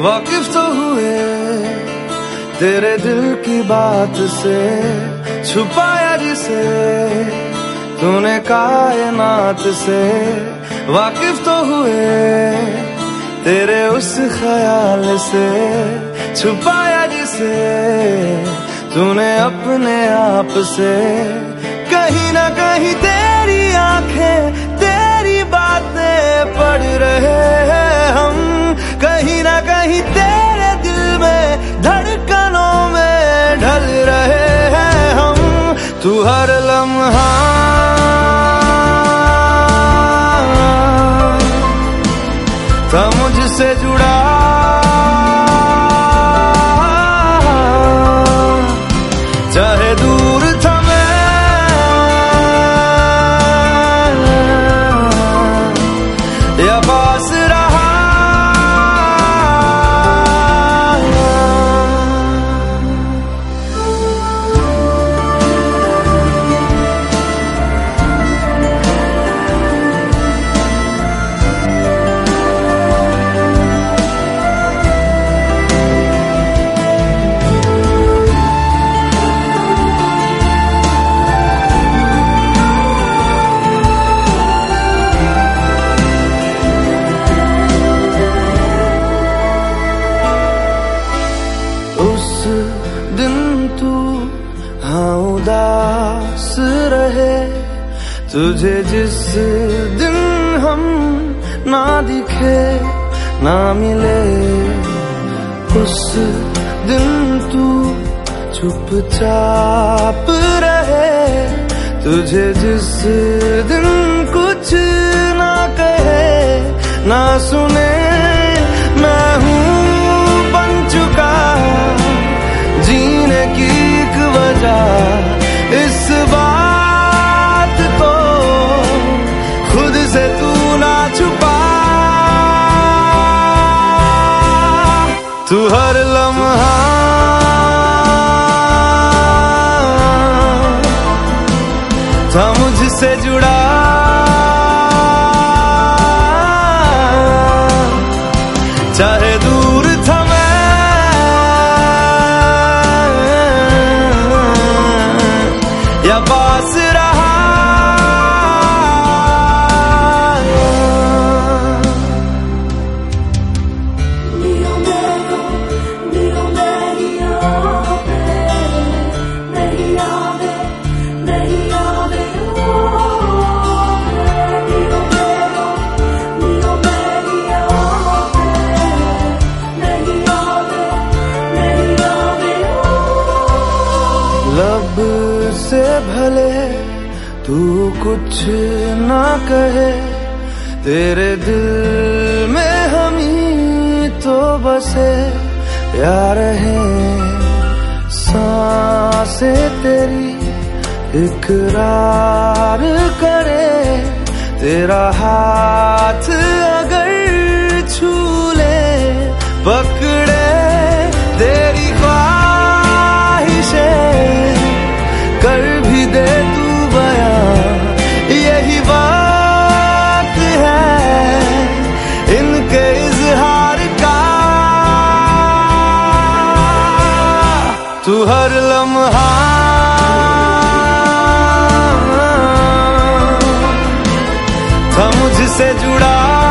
वाकिफ तो हुए तेरे दिल की बात से, छुपाया जिसे तूने कायनात से। वाकिफ तो हुए तेरे उस ख्याल से, छुपाया जिसे तूने अपने आप से। कहीं ना कहीं तेरी आंखें तेरी बातें पढ़ रहे हैं हम, कहीं ना कहीं तेरे दिल में धड़कनों में ढल रहे हैं हम। तू हर लम्हा था मुझसे जुड़ा, चाहे दूर था मैं या पास रहा। उस दिन तू हाँ उदास रहे, तुझे जिस दिन हम ना दिखे ना मिले, उस दिन तू चुपचाप रहे। तुझे जिस दिन कुछ ना कहे ना सुने, मैं हूँ बन चुका जीने की एक वजह। इस बात को खुद से तू ना छुपा, तू हर लम्हा था मुझसे जुड़ा, चाहे दूर था मैं या पास रहा। लब से भले तू कुछ ना कहे, तेरे दिल में हम ही तो बसे। यार है सांसें तेरी इकरार करे, तेरा हाथ अगर छू ले पकड़े, तेरी कर भी दे तू बयां। यही बात है इनके इजहार का, तू हर लम्हा था मुझसे जुड़ा,